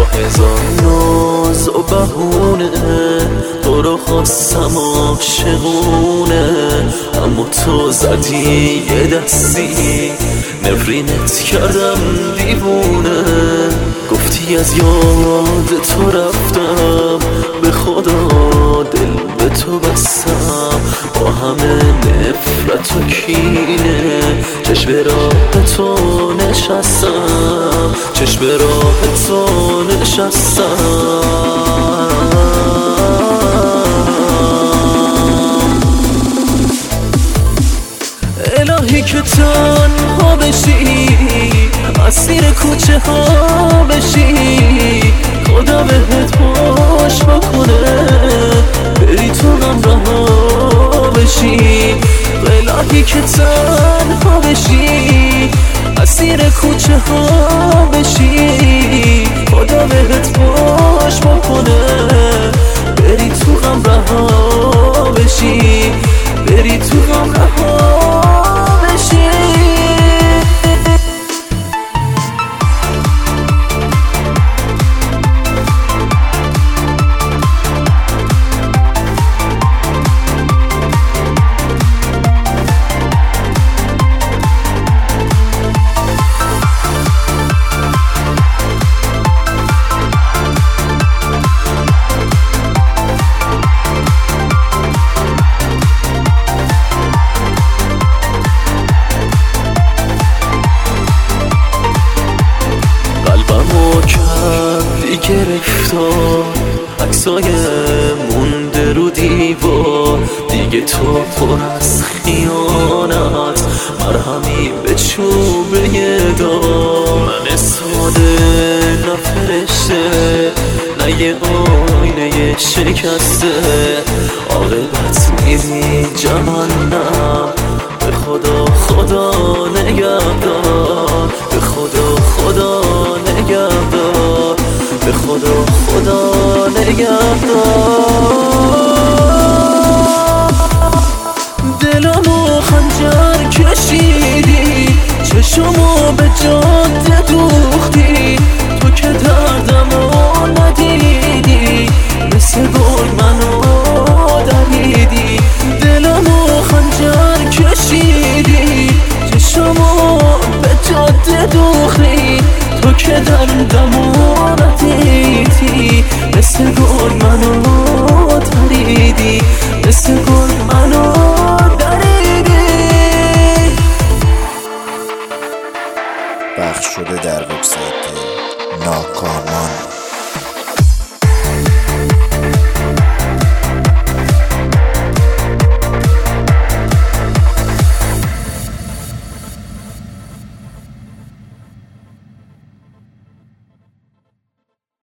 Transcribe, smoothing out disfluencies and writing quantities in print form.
هزار ناز و بهونه تو رو خواستم عاشقونه، اما تو زدی یه دستی نفرینت کردم دیوونه. گفتی از یاد تو رفتم، به خدا دل به تو بستم، با همه نفرت و کینه چشم راه تو نشستم، چشم راه تو نشستم. الهی که تنها بشی، اسیر کوچه ها بشی، خدا بهت باش بکنه، بری تو غم رها بشی. الهی که تنها بشی، اسیر کوچه ها بشی، خدا بهت باش بکنه، بری تو غم رها بشی، بری تو غم رها بشی. کردی گرفتار، عکسای مونده رو دیوار، دیگه تو پر از خیانت، مرهمی به چوبه دار. من ساده نه فرشته، نه یه آینه شکسته، عاقبت میری جهنم. به خدا خدا نگهدار، به خدا خدا نگهدار، به خدا خدا نگهدار. دلمو خنجر کشیدی، چشمو به جاده دوختی، تو که دردمو ندیدی، مثل گل منو دریدی. دلمو خنجر کشیدی، چشمو به جاده دوختی، تو که دردمو ندیدی، مثل گل منو دریدی، مثل گل منو دریدی. پخش شده در وبسایت ناکامان.